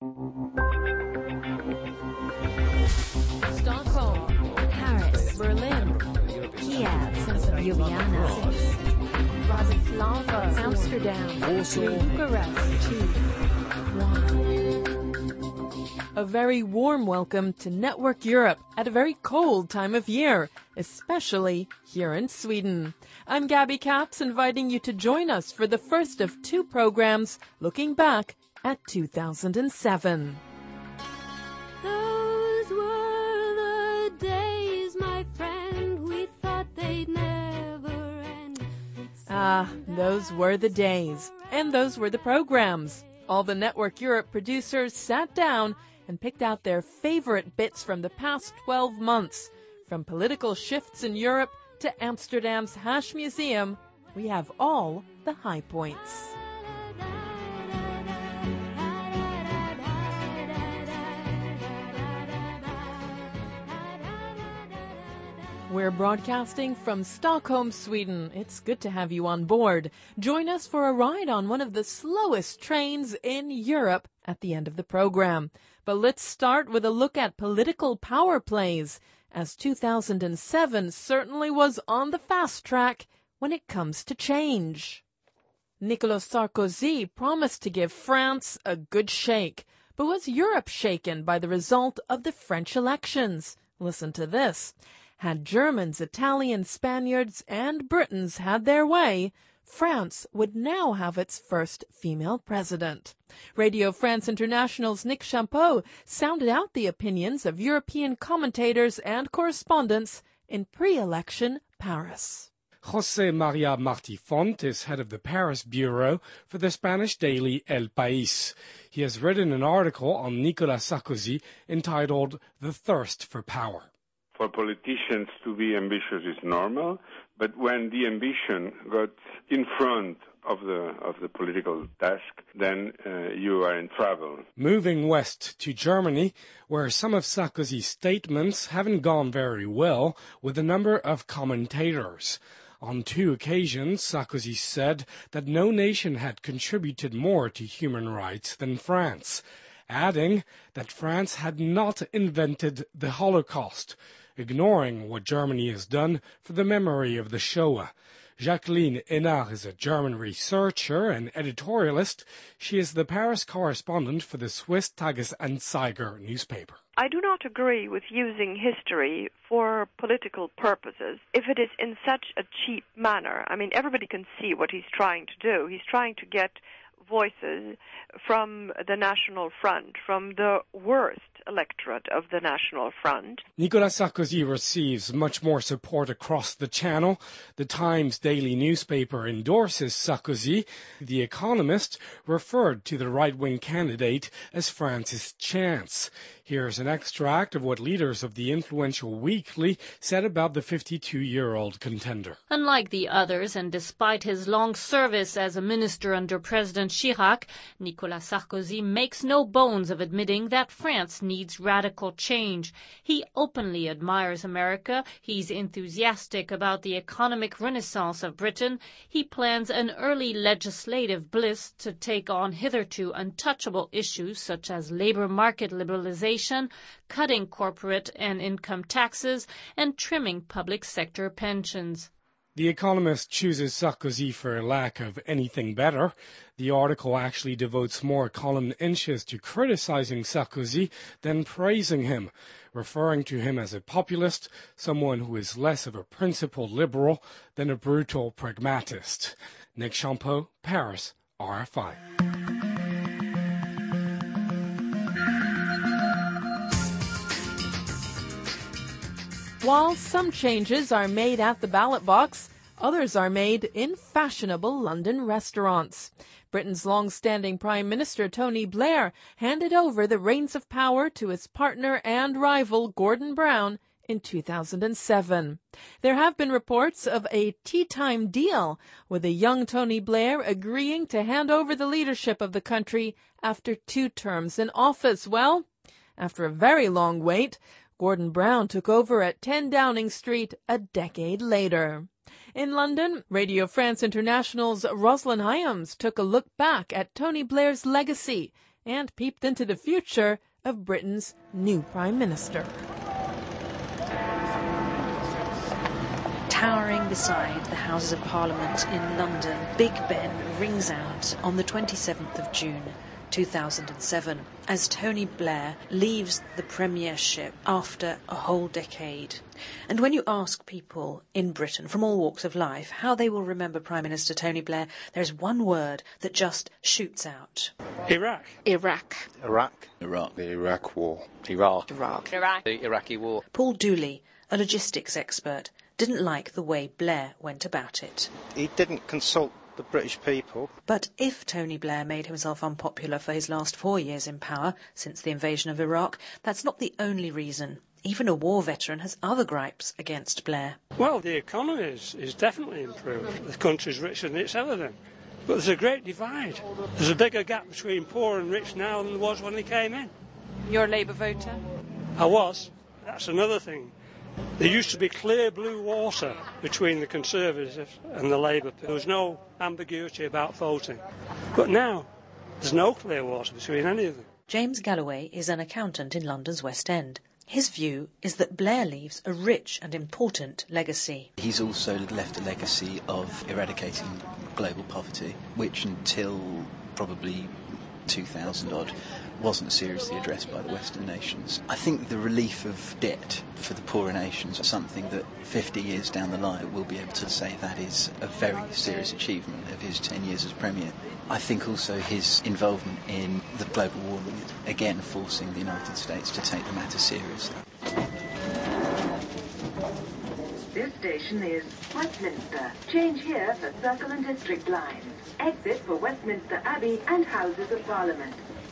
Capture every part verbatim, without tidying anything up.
Stockholm, Paris, Berlin, Kiev, Ljubljana, Bratislava, Amsterdam, Warsaw, Bucharest, two, one. A very warm welcome to Network Europe at a very cold time of year, especially here in Sweden. I'm Gabby Capps, inviting you to join us for the first of two programs looking back at two thousand seven. Those were the days, my friend, we thought they'd never end. Ah, those were the days, and those were the programs. All the Network Europe producers sat down and picked out their favorite bits from the past twelve months. From political shifts in Europe to Amsterdam's Hash Museum, we have all the high points. We're broadcasting from Stockholm, Sweden. It's good to have you on board. Join us for a ride on one of the slowest trains in Europe at the end of the program. But let's start with a look at political power plays, as two thousand seven certainly was on the fast track when it comes to change. Nicolas Sarkozy promised to give France a good shake, but was Europe shaken by the result of the French elections? Listen to this. Had Germans, Italians, Spaniards, and Britons had their way, France would now have its first female president. Radio France International's Nick Champeau sounded out the opinions of European commentators and correspondents in pre-election Paris. José María Martí Font is head of the Paris bureau for the Spanish daily El País. He has written an article on Nicolas Sarkozy entitled The Thirst for Power. For politicians to be ambitious is normal, but when the ambition got in front of the of the political task, then uh, you are in trouble. Moving west to Germany, where some of Sarkozy's statements haven't gone very well with a number of commentators. On two occasions, Sarkozy said that no nation had contributed more to human rights than France, adding that France had not invented the Holocaust, ignoring what Germany has done for the memory of the Shoah. Jacqueline Hénard is a German researcher and editorialist. She is the Paris correspondent for the Swiss Tages-Anzeiger newspaper. I do not agree with using history for political purposes if it is in such a cheap manner. I mean, everybody can see what he's trying to do. He's trying to get voices from the National Front, from the worst electorate of the National Front. Nicolas Sarkozy receives much more support across the channel. The Times daily newspaper endorses Sarkozy. The Economist referred to the right-wing candidate as France's chance. Here's an extract of what leaders of the influential weekly said about the fifty-two-year-old contender. Unlike the others, and despite his long service as a minister under President Chirac, Nicolas Sarkozy makes no bones of admitting that France needs radical change. He openly admires America. He's enthusiastic about the economic renaissance of Britain. He plans an early legislative bliss to take on hitherto untouchable issues such as labor market liberalization, cutting corporate and income taxes, and trimming public sector pensions. The Economist chooses Sarkozy for lack of anything better. The article actually devotes more column inches to criticizing Sarkozy than praising him, referring to him as a populist, someone who is less of a principled liberal than a brutal pragmatist. Nick Champeau, Paris, R F I. While some changes are made at the ballot box, others are made in fashionable London restaurants. Britain's long-standing Prime Minister Tony Blair handed over the reins of power to his partner and rival Gordon Brown in two thousand seven. There have been reports of a tea-time deal, with a young Tony Blair agreeing to hand over the leadership of the country after two terms in office. Well, after a very long wait, Gordon Brown took over at ten Downing Street a decade later. In London, Radio France International's Rosalind Hyams took a look back at Tony Blair's legacy and peeped into the future of Britain's new Prime Minister. Towering beside the Houses of Parliament in London, Big Ben rings out on the twenty-seventh of June two thousand seven as Tony Blair leaves the premiership after a whole decade. And when you ask people in Britain from all walks of life how they will remember Prime Minister Tony Blair, there's one word that just shoots out. Iraq. Iraq. Iraq. Iraq. The Iraq War. Iraq. Iraq. Iraq. The Iraqi War. Paul Dooley, a logistics expert, didn't like the way Blair went about it. He didn't consult the British people. But if Tony Blair made himself unpopular for his last four years in power, since the invasion of Iraq, that's not the only reason. Even a war veteran has other gripes against Blair. Well, the economy is, is definitely improved. The country's richer than it's ever been. But there's a great divide. There's a bigger gap between poor and rich now than there was when he came in. You're a Labour voter? I was. That's another thing. There used to be clear blue water between the Conservatives and the Labour. There was no ambiguity about voting. But now, there's no clear water between any of them. James Galloway is an accountant in London's West End. His view is that Blair leaves a rich and important legacy. He's also left a legacy of eradicating global poverty, which until probably two thousand odd wasn't seriously addressed by the Western nations. I think the relief of debt for the poorer nations is something that fifty years down the line we'll be able to say that is a very serious achievement of his ten years as Premier. I think also his involvement in the global warming, again forcing the United States to take the matter seriously. This station is Westminster. Change here for Circle and District lines. Exit for Westminster Abbey and Houses of Parliament.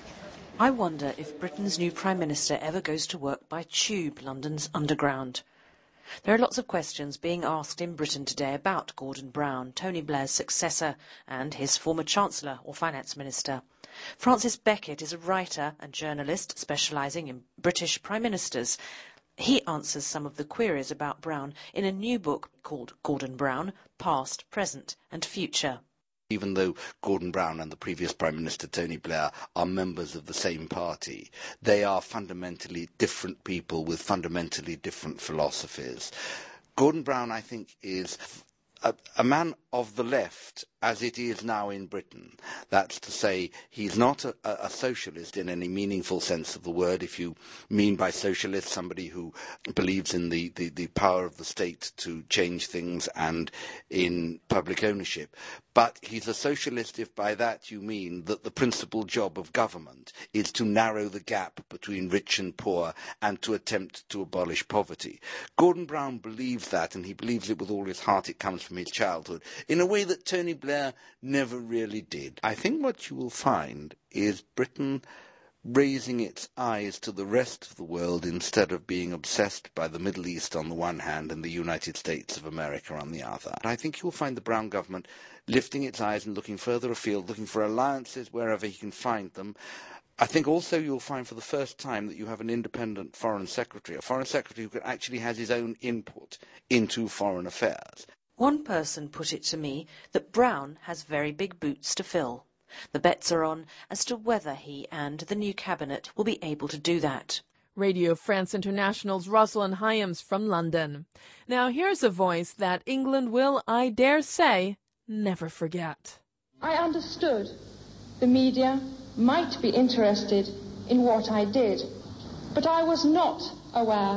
I wonder if Britain's new Prime Minister ever goes to work by tube, London's underground. There are lots of questions being asked in Britain today about Gordon Brown, Tony Blair's successor, and his former Chancellor or Finance Minister. Francis Beckett is a writer and journalist specialising in British Prime Ministers. He answers some of the queries about Brown in a new book called Gordon Brown, Past, Present and Future. Even though Gordon Brown and the previous Prime Minister Tony Blair are members of the same party, they are fundamentally different people with fundamentally different philosophies. Gordon Brown, I think, is a, a man of the left as it is now in Britain. That's to say, he's not a, a socialist in any meaningful sense of the word. If you mean by socialist somebody who believes in the, the, the power of the state to change things and in public ownership. But he's a socialist if by that you mean that the principal job of government is to narrow the gap between rich and poor and to attempt to abolish poverty. Gordon Brown believes that, and he believes it with all his heart. It comes from his childhood, in a way that Tony Blair never really did. I think what you will find is Britain raising its eyes to the rest of the world instead of being obsessed by the Middle East on the one hand and the United States of America on the other. I think you will find the Brown government lifting its eyes and looking further afield, looking for alliances wherever he can find them. I think also you'll find for the first time that you have an independent foreign secretary, a foreign secretary who actually has his own input into foreign affairs. One person put it to me that Brown has very big boots to fill. The bets are on as to whether he and the new cabinet will be able to do that. Radio France International's Rosalind Hyams from London. Now here's a voice that England will, I dare say, never forget. I understood the media might be interested in what I did, but I was not aware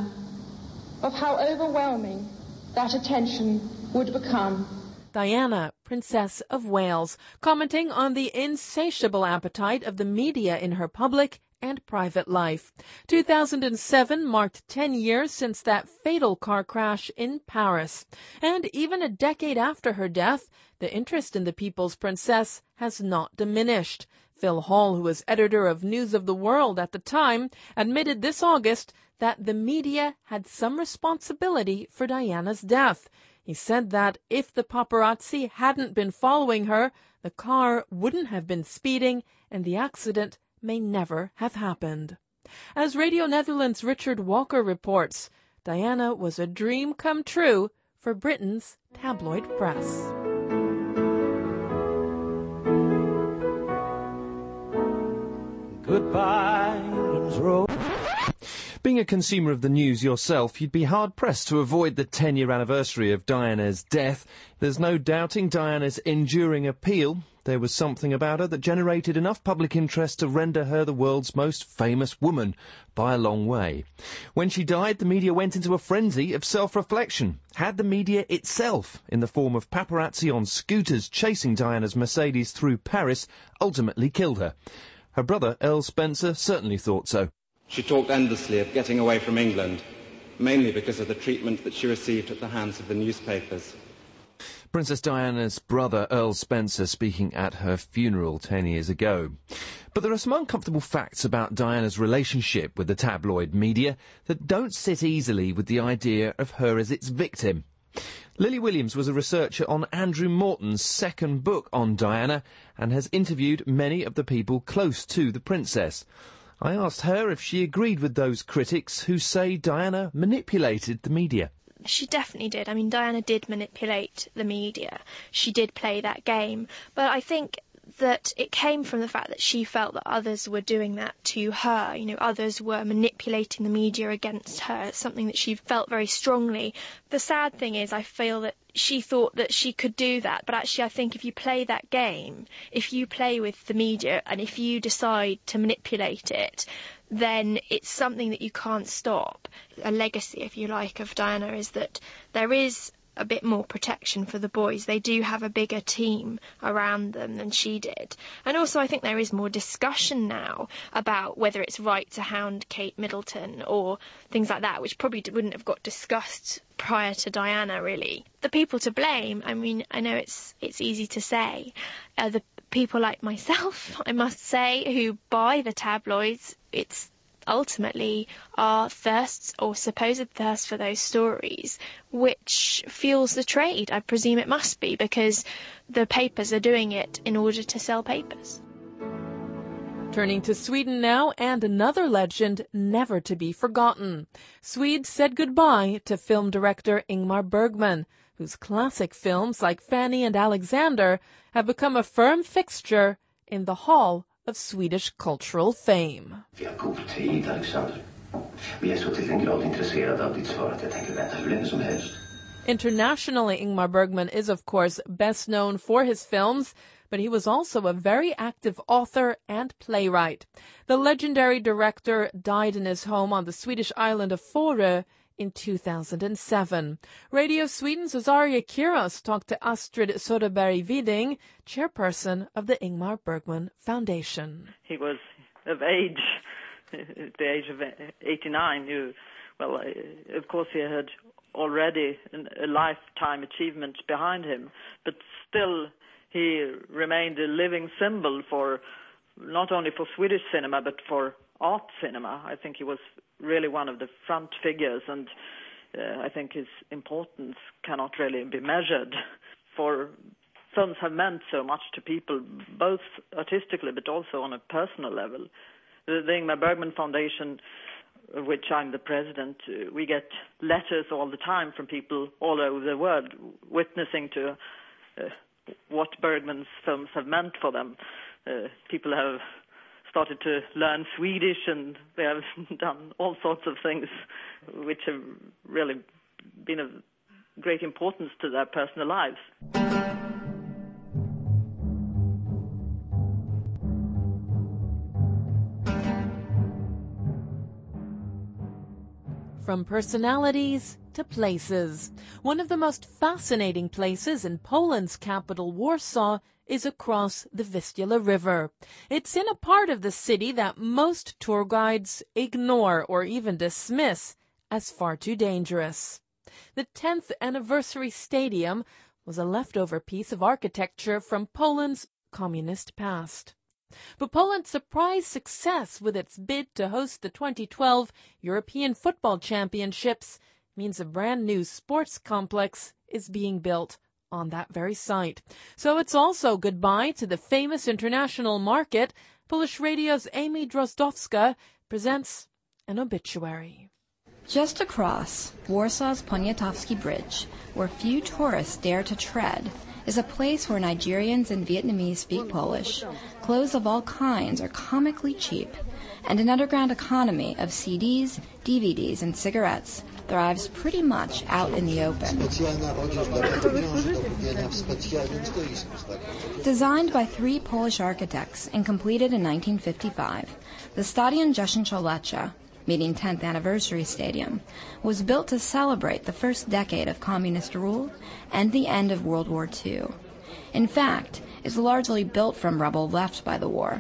of how overwhelming that attention would become. Diana, Princess of Wales, commenting on the insatiable appetite of the media in her public and private life. two thousand seven marked ten years since that fatal car crash in Paris. And even a decade after her death, the interest in the People's Princess has not diminished. Phil Hall, who was editor of News of the World at the time, admitted this August that the media had some responsibility for Diana's death. He said that if the paparazzi hadn't been following her, the car wouldn't have been speeding and the accident may never have happened. As Radio Netherlands' Richard Walker reports, Diana was a dream come true for Britain's tabloid press. Good goodbye England's road. Being a consumer of the news yourself, you'd be hard-pressed to avoid the ten-year anniversary of Diana's death. There's no doubting Diana's enduring appeal. There was something about her that generated enough public interest to render her the world's most famous woman, by a long way. When she died, the media went into a frenzy of self-reflection. Had the media itself, in the form of paparazzi on scooters chasing Diana's Mercedes through Paris, ultimately killed her? Her brother, Earl Spencer, certainly thought so. She talked endlessly of getting away from England, mainly because of the treatment that she received at the hands of the newspapers. Princess Diana's brother, Earl Spencer, speaking at her funeral ten years ago. But there are some uncomfortable facts about Diana's relationship with the tabloid media that don't sit easily with the idea of her as its victim. Lily Williams was a researcher on Andrew Morton's second book on Diana and has interviewed many of the people close to the princess. I asked her if she agreed with those critics who say Diana manipulated the media. She definitely did. I mean, Diana did manipulate the media. She did play that game. But I think that it came from the fact that she felt that others were doing that to her. You know, others were manipulating the media against her. It's something that she felt very strongly. The sad thing is, I feel that she thought that she could do that, but actually I think if you play that game, if you play with the media and if you decide to manipulate it, then it's something that you can't stop. A legacy, if you like, of Diana is that there is a bit more protection for the boys. They do have a bigger team around them than she did. And also I think there is more discussion now about whether it's right to hound Kate Middleton or things like that, which probably wouldn't have got discussed prior to Diana, really. The people to blame, I mean, I know it's it's easy to say, uh, the people like myself, I must say, who buy the tabloids. It's ultimately our thirsts or supposed thirst for those stories which fuels the trade. I presume it must be, because the papers are doing it in order to sell papers. Turning to Sweden now, and another legend never to be forgotten. Swedes said goodbye to film director Ingmar Bergman, whose classic films like Fanny and Alexander have become a firm fixture in the Hall of Swedish cultural fame. Vi har god tid, Alexander. Vi är så till den grad intresserade av ditt svar att jag tänker vänta hur länge som helst. Internationally, Ingmar Bergman is, of course, best known for his films, but he was also a very active author and playwright. The legendary director died in his home on the Swedish island of Fårö in two thousand seven. Radio Sweden's Azaria Kiros talked to Astrid Söderberg-Widing, chairperson of the Ingmar Bergman Foundation. He was of age, at the age of eighty-nine. You, well, of course he had already a lifetime achievement behind him, but still he remained a living symbol for, not only for Swedish cinema, but for art cinema. I think he was really one of the front figures, and uh, I think his importance cannot really be measured. For films have meant so much to people, both artistically but also on a personal level. The, the Ingmar Bergman Foundation, of which I'm the president, uh, we get letters all the time from people all over the world witnessing to uh, what Bergman's films have meant for them. Uh, people have started to learn Swedish, and they have done all sorts of things which have really been of great importance to their personal lives. From personalities to places. One of the most fascinating places in Poland's capital, Warsaw, is across the Vistula River. It's in a part of the city that most tour guides ignore or even dismiss as far too dangerous. The tenth anniversary stadium was a leftover piece of architecture from Poland's communist past. But Poland's surprise success with its bid to host the twenty twelve European Football Championships means a brand new sports complex is being built on that very site. So it's also goodbye to the famous international market. Polish Radio's Amy Drozdowska presents an obituary. Just across Warsaw's Poniatowski Bridge, where few tourists dare to tread, is a place where Nigerians and Vietnamese speak Polish, clothes of all kinds are comically cheap, and an underground economy of C Ds, D V Ds, and cigarettes thrives pretty much out in the open. Designed by three Polish architects and completed in nineteen fifty-five, the Stadion dziesięciolecia, meaning tenth Anniversary Stadium, was built to celebrate the first decade of communist rule and the end of World War Two. In fact, it's largely built from rubble left by the war.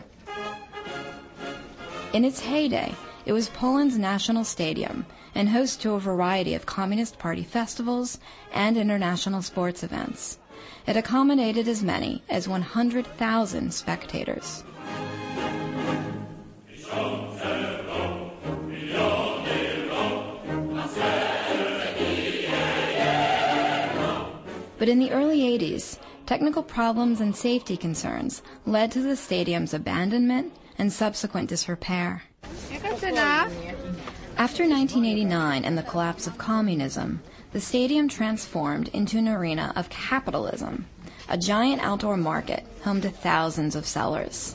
In its heyday, it was Poland's national stadium and host to a variety of Communist Party festivals and international sports events. It accommodated as many as one hundred thousand spectators. But in the early eighties, technical problems and safety concerns led to the stadium's abandonment and subsequent disrepair. After nineteen eighty-nine and the collapse of communism, the stadium transformed into an arena of capitalism, a giant outdoor market home to thousands of sellers.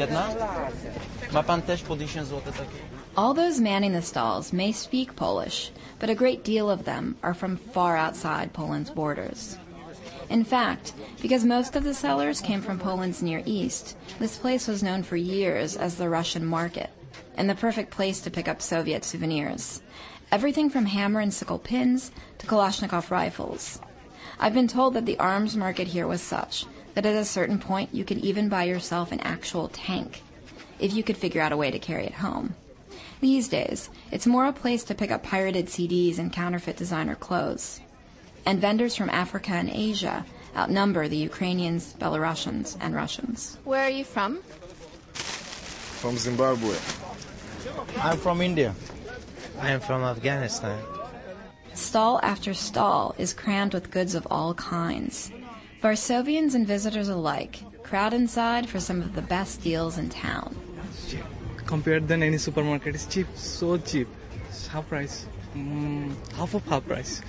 All those manning the stalls may speak Polish, but a great deal of them are from far outside Poland's borders. In fact, because most of the sellers came from Poland's Near East, this place was known for years as the Russian market, and the perfect place to pick up Soviet souvenirs. Everything from hammer and sickle pins to Kalashnikov rifles. I've been told that the arms market here was such that at a certain point you could even buy yourself an actual tank, if you could figure out a way to carry it home. These days, it's more a place to pick up pirated C Ds and counterfeit designer clothes. And vendors from Africa and Asia outnumber the Ukrainians, Belarusians, and Russians. Where are you from? From Zimbabwe. I'm from India. I am from Afghanistan. Stall after stall is crammed with goods of all kinds. Varsovians and visitors alike crowd inside for some of the best deals in town. Compared than any supermarket, it's cheap, so cheap. It's half price, mm, half of half price.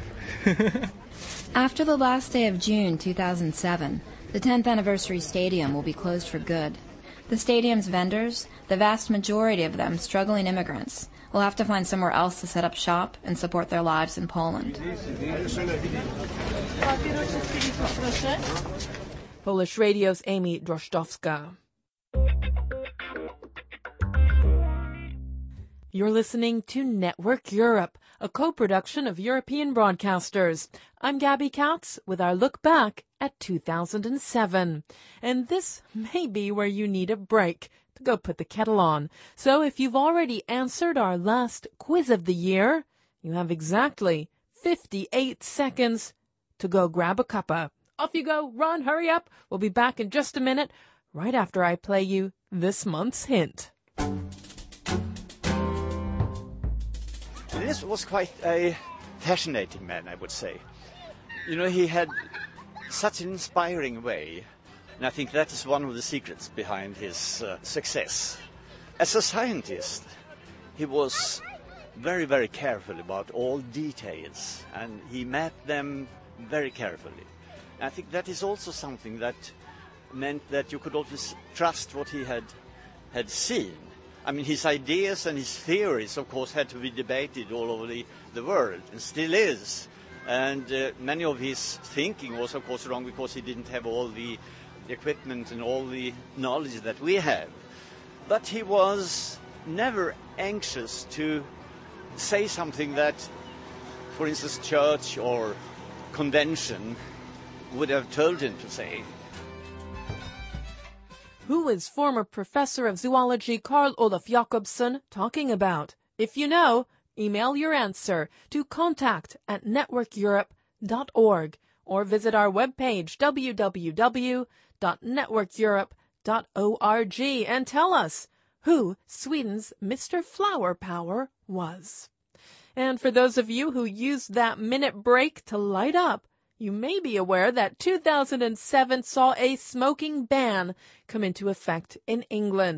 After the last day of June two thousand seven, the tenth Anniversary Stadium will be closed for good. The stadium's vendors, the vast majority of them struggling immigrants, will have to find somewhere else to set up shop and support their lives in Poland. Polish Radio's Amy Drozdowska. You're listening to Network Europe, a co-production of European broadcasters. I'm Gabby Katz with our look back at two thousand seven. And this may be where you need a break to go put the kettle on. So if you've already answered our last quiz of the year, you have exactly fifty-eight seconds to go grab a cuppa. Off you go, run, hurry up. We'll be back in just a minute, right after I play you this month's hint. This was quite a fascinating man, I would say. You know, he had such an inspiring way, and I think that is one of the secrets behind his uh, success. As a scientist, he was very, very careful about all details, and he mapped them very carefully. And I think that is also something that meant that you could always trust what he had had seen. I mean, his ideas and his theories, of course, had to be debated all over the, the world, and still is. And uh, many of his thinking was, of course, wrong because he didn't have all the equipment and all the knowledge that we have. But he was never anxious to say something that, for instance, church or convention would have told him to say. Who is former professor of zoology Carl Olof Jakobsson talking about? If you know, email your answer to contact at network europe dot org or visit our webpage w w w dot network europe dot org and tell us who Sweden's Mister Flower Power was. And for those of you who used that minute break to light up, you may be aware that two thousand seven saw a smoking ban come into effect in England.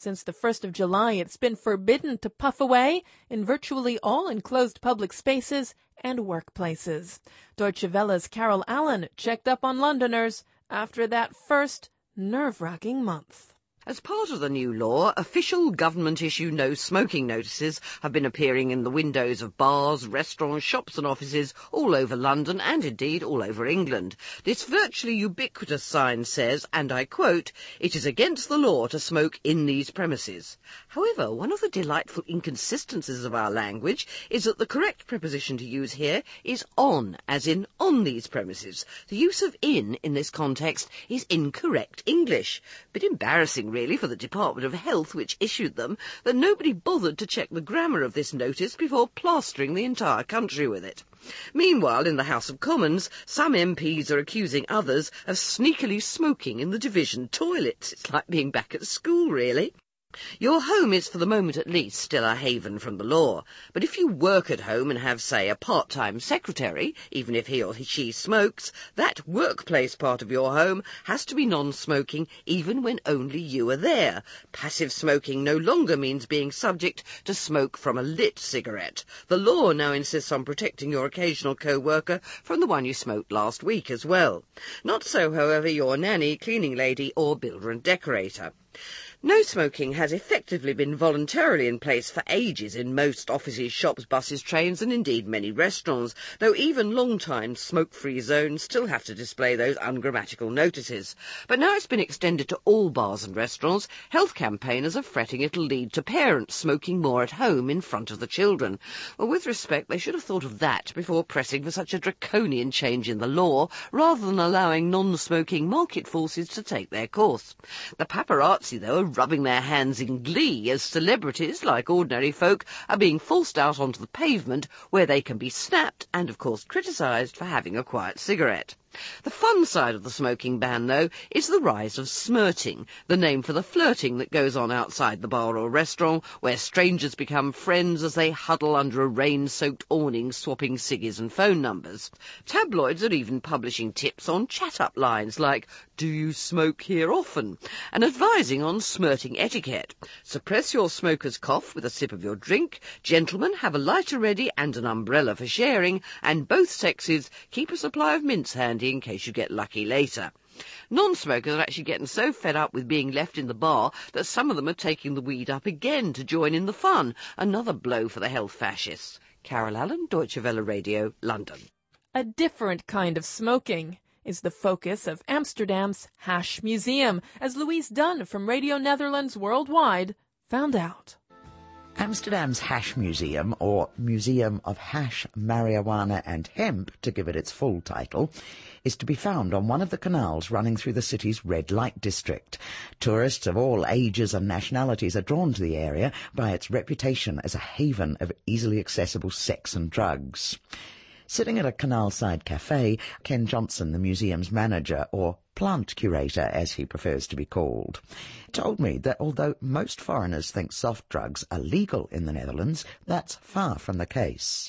Since the first of July, it's been forbidden to puff away in virtually all enclosed public spaces and workplaces. Deutsche Welle's Carol Allen checked up on Londoners after that first nerve-wracking month. As part of the new law, official government-issue no-smoking notices have been appearing in the windows of bars, restaurants, shops and offices all over London and indeed all over England. This virtually ubiquitous sign says, and I quote, "It is against the law to smoke in these premises." However, one of the delightful inconsistencies of our language is that the correct preposition to use here is on, as in on these premises. The use of in in this context is incorrect English. Bit embarrassing, really, for the Department of Health, which issued them, that nobody bothered to check the grammar of this notice before plastering the entire country with it. Meanwhile, in the House of Commons, some M Ps are accusing others of sneakily smoking in the division toilets. It's like being back at school, really. Your home is, for the moment at least, still a haven from the law. But if you work at home and have, say, a part-time secretary, even if he or she smokes, that workplace part of your home has to be non-smoking even when only you are there. Passive smoking no longer means being subject to smoke from a lit cigarette. The law now insists on protecting your occasional co-worker from the one you smoked last week as well. Not so, however, your nanny, cleaning lady or builder and decorator. No smoking has effectively been voluntarily in place for ages in most offices, shops, buses, trains and indeed many restaurants, though even long-time smoke-free zones still have to display those ungrammatical notices. But now it's been extended to all bars and restaurants. Health campaigners are fretting it'll lead to parents smoking more at home in front of the children. Well, with respect, they should have thought of that before pressing for such a draconian change in the law, rather than allowing non-smoking market forces to take their course. The paparazzi, though, are rubbing their hands in glee as celebrities, like ordinary folk, are being forced out onto the pavement where they can be snapped and, of course, criticised for having a quiet cigarette. The fun side of the smoking ban, though, is the rise of smirting, the name for the flirting that goes on outside the bar or restaurant, where strangers become friends as they huddle under a rain-soaked awning swapping ciggies and phone numbers. Tabloids are even publishing tips on chat-up lines like, "Do you smoke here often?" and advising on smirting etiquette. Suppress your smoker's cough with a sip of your drink, gentlemen have a lighter ready and an umbrella for sharing, and both sexes keep a supply of mince handy in case you get lucky later. Non-smokers are actually getting so fed up with being left in the bar that some of them are taking the weed up again to join in the fun. Another blow for the health fascists. Carol Allen, Deutsche Welle Radio, London. A different kind of smoking is the focus of Amsterdam's Hash Museum, as Louise Dunn from Radio Netherlands Worldwide found out. Amsterdam's Hash Museum, or Museum of Hash, Marijuana and Hemp, to give it its full title, is to be found on one of the canals running through the city's red light district. Tourists of all ages and nationalities are drawn to the area by its reputation as a haven of easily accessible sex and drugs. Sitting at a canal-side cafe, Ken Johnson, the museum's manager, or plant curator as he prefers to be called, told me that although most foreigners think soft drugs are legal in the Netherlands, that's far from the case.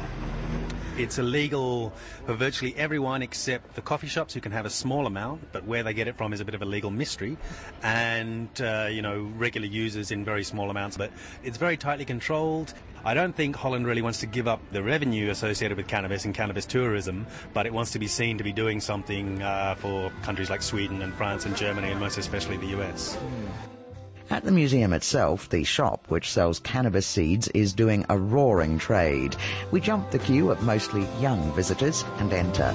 It's illegal for virtually everyone except the coffee shops, who can have a small amount, but where they get it from is a bit of a legal mystery, and, uh, you know, regular users in very small amounts. But it's very tightly controlled. I don't think Holland really wants to give up the revenue associated with cannabis and cannabis tourism, but it wants to be seen to be doing something uh, for countries like Sweden and France and Germany, and most especially the U S. At the museum itself, the shop, which sells cannabis seeds, is doing a roaring trade. We jump the queue of mostly young visitors and enter.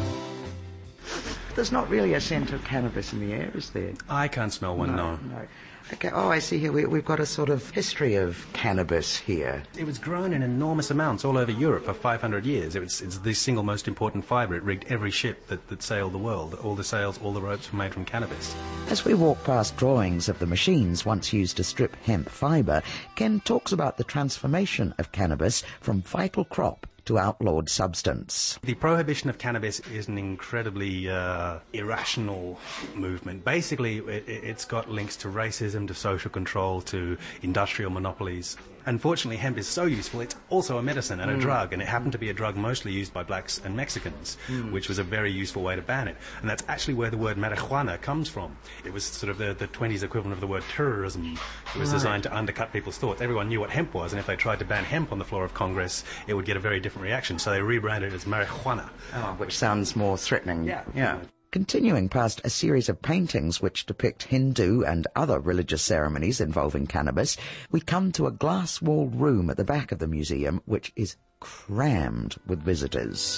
There's not really a scent of cannabis in the air, is there? I can't smell one, no. no. no. Okay, oh, I see here. We, we've got a sort of history of cannabis here. It was grown in enormous amounts all over Europe for five hundred years. It was, it's the single most important fibre. It rigged every ship that, that sailed the world. All the sails, all the ropes were made from cannabis. As we walk past drawings of the machines once used to strip hemp fibre, Ken talks about the transformation of cannabis from vital crop to outlawed substance. The prohibition of cannabis is an incredibly uh, irrational movement. Basically, it, it's got links to racism, to social control, to industrial monopolies. unfortunately, hemp is so useful, it's also a medicine and a Mm. drug, and it happened to be a drug mostly used by blacks and Mexicans, Mm. which was a very useful way to ban it. And that's actually where the word marijuana comes from. It was sort of the, the twenties equivalent of the word terrorism. It was Right. designed to undercut people's thoughts. Everyone knew what hemp was, and if they tried to ban hemp on the floor of Congress, it would get a very different reaction. So they rebranded it as marijuana. Oh, which sounds more threatening. Yeah. Yeah. Continuing past a series of paintings which depict Hindu and other religious ceremonies involving cannabis, we come to a glass-walled room at the back of the museum which is crammed with visitors.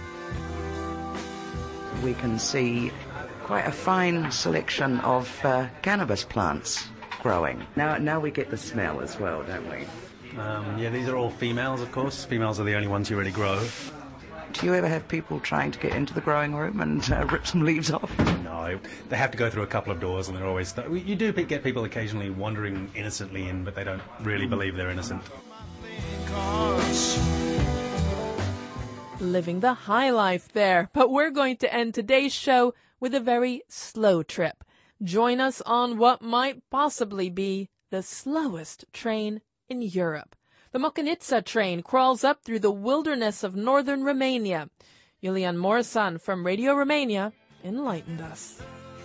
We can see quite a fine selection of uh, cannabis plants growing. Now, now we get the smell as well, don't we? Um, yeah, these are all females, of course. Females are the only ones who really grow. Do you ever have people trying to get into the growing room and uh, rip some leaves off? No, they have to go through a couple of doors, and they're always... Th- you do get people occasionally wandering innocently in, but they don't really believe they're innocent. Living the high life there, but we're going to end today's show with a very slow trip. Join us on what might possibly be the slowest train in Europe. The Mokanitsa train crawls up through the wilderness of northern Romania. Julian Morisan from Radio Romania enlightened us.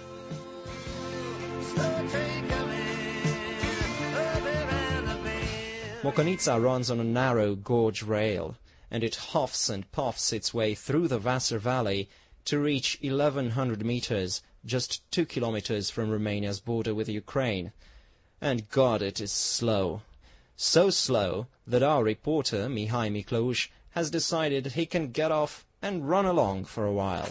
Mokanitsa runs on a narrow gauge rail, and it huffs and puffs its way through the Vassar Valley to reach eleven hundred meters, just two kilometers from Romania's border with Ukraine. And God, it is slow. So slow that our reporter, Mihai Miklauș, has decided he can get off and run along for a while.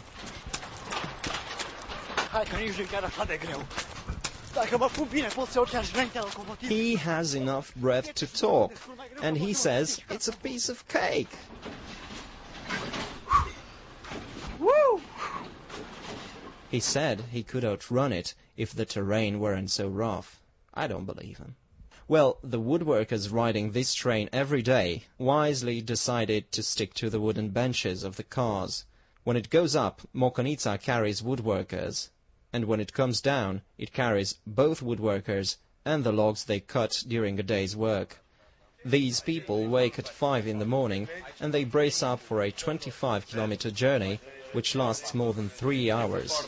He has enough breath to talk, and he says it's a piece of cake. Woo! He said he could outrun it if the terrain weren't so rough. I don't believe him. Well, the woodworkers riding this train every day wisely decided to stick to the wooden benches of the cars. When it goes up, Mokanitsa carries woodworkers, and when it comes down, it carries both woodworkers and the logs they cut during a day's work. These people wake at five in the morning, and they brace up for a twenty-five kilometer journey, which lasts more than three hours.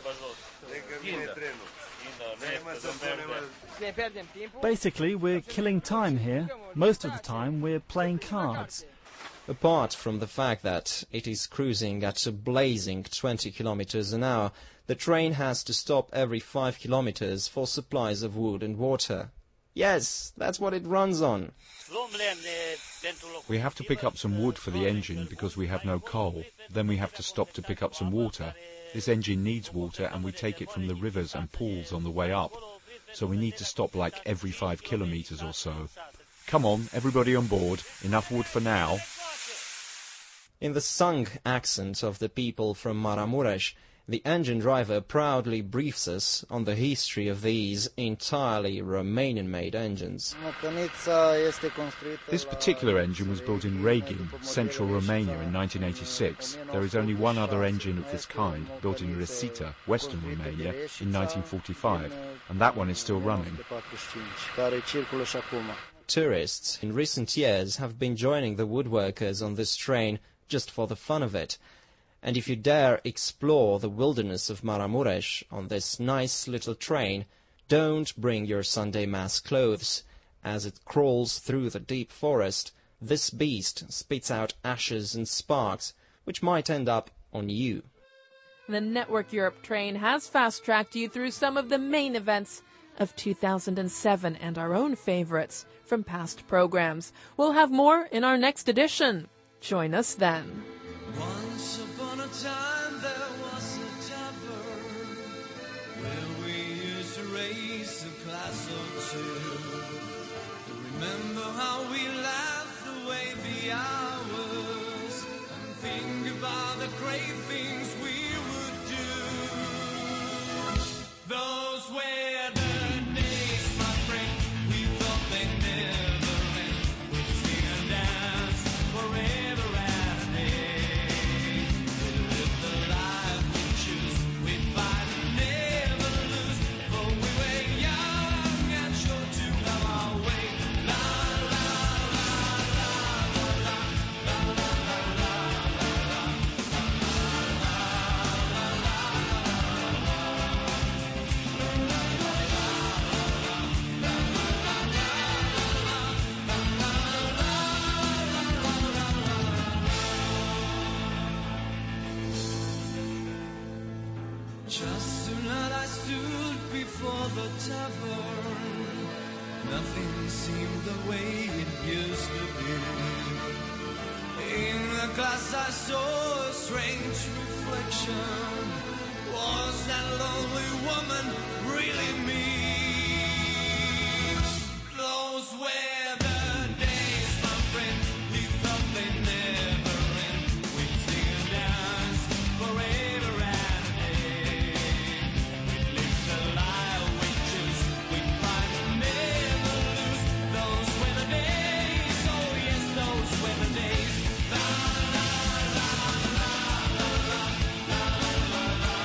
Basically, we're killing time here. Most of the time, we're playing cards. Apart from the fact that it is cruising at a blazing twenty kilometers an hour, the train has to stop every five kilometers for supplies of wood and water. Yes, that's what it runs on. We have to pick up some wood for the engine because we have no coal. Then we have to stop to pick up some water. This engine needs water, and we take it from the rivers and pools on the way up. So we need to stop like every five kilometres or so. Come on, everybody on board. Enough wood for now. In the sung accent of the people from Maramureș, the engine driver proudly briefs us on the history of these entirely Romanian-made engines. This particular engine was built in Reghin, central Romania, in nineteen eighty-six. There is only one other engine of this kind, built in Risița, western Romania, in nineteen forty-five, and that one is still running. Tourists in recent years have been joining the woodworkers on this train just for the fun of it. And if you dare explore the wilderness of Maramureș on this nice little train, don't bring your Sunday Mass clothes. As it crawls through the deep forest, this beast spits out ashes and sparks, which might end up on you. The Network Europe train has fast-tracked you through some of the main events of two thousand seven and our own favorites from past programs. We'll have more in our next edition. Join us then. Once upon a time there was a tavern where we used to race a class or two. Remember how we laughed away the hours and think about the great things we would do. Those were the days, my friend, we thought they'd never end. We'd sing and dance forever and ever. We lived the life we choose, we'd fight and never lose. For we were young and sure to have our way. La la glass I saw a strange reflection. Was that lonely woman really me? Those were the days, my friend, we thought they never end. We'd sing and dance forever and a day. We'd live the life we choose, we'd fight and never lose. Those were the days, oh yes, those were the days. La la la la la la la la la.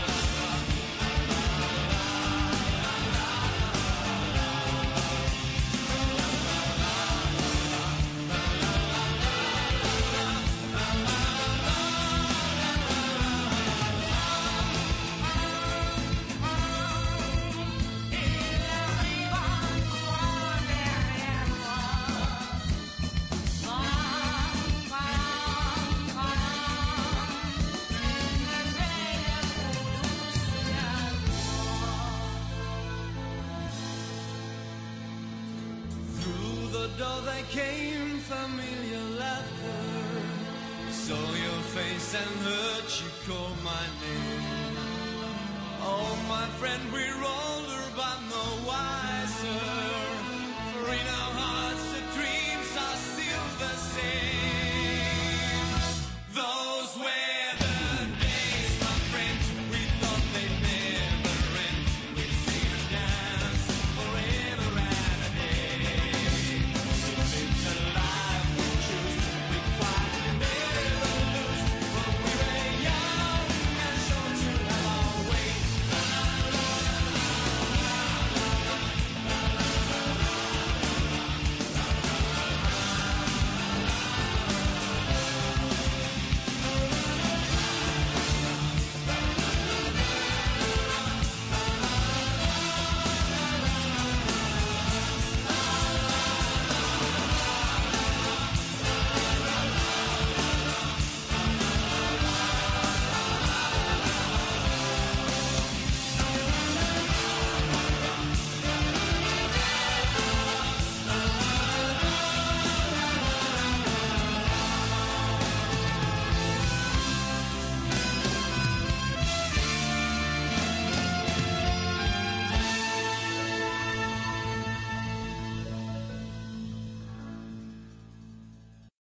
Through the door there came familiar laughter. Saw your face and heard you call my name. Oh, my friend, we're older but no wiser.